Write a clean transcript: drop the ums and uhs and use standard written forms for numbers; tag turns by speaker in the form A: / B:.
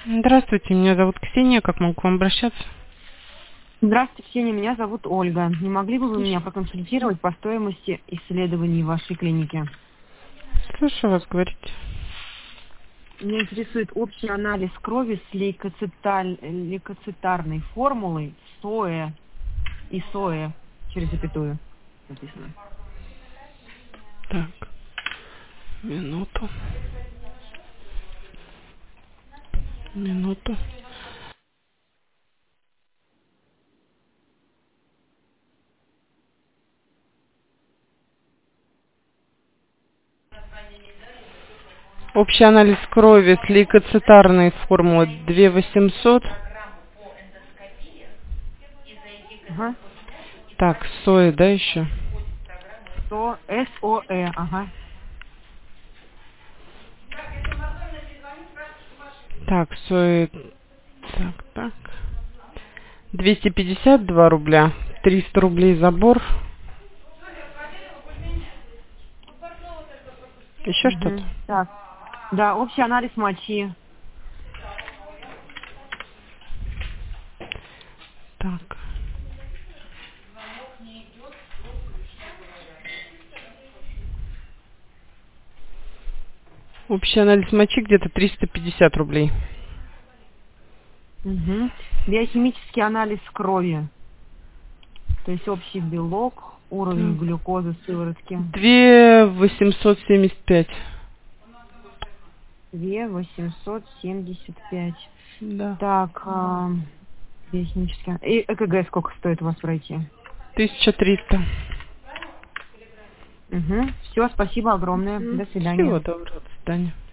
A: Здравствуйте, меня зовут Ксения. Как могу к вам обращаться?
B: Здравствуйте, Ксения, меня зовут Ольга. Не могли бы вы меня проконсультировать по стоимости исследований в вашей клинике?
A: Слушаю вас, говорите.
B: Меня интересует общий анализ крови с лейкоцитарной формулой СОЭ и СОЭ через запятую написано.
A: Так, минуту. Минуту. Общий анализ крови с лейкоцитарной формулой 2800.
B: Ага.
A: Так, сои, да, еще?
B: СОЭ, ага.
A: Так, сои. Так. 252 рубля. 300 рублей забор. Еще что-то?
B: Так, да, общий анализ мочи.
A: Так. Общий анализ мочи где-то 350 рублей.
B: Угу. Биохимический анализ крови. То есть общий белок, уровень
A: Так.
B: глюкозы в сыворотке.
A: 2875.
B: 2875.
A: Да.
B: Так, биохимический. И ЭКГ сколько стоит у вас пройти?
A: 1300.
B: Угу. Все, спасибо огромное. До
A: Всего
B: свидания.
A: доброго. До свидания.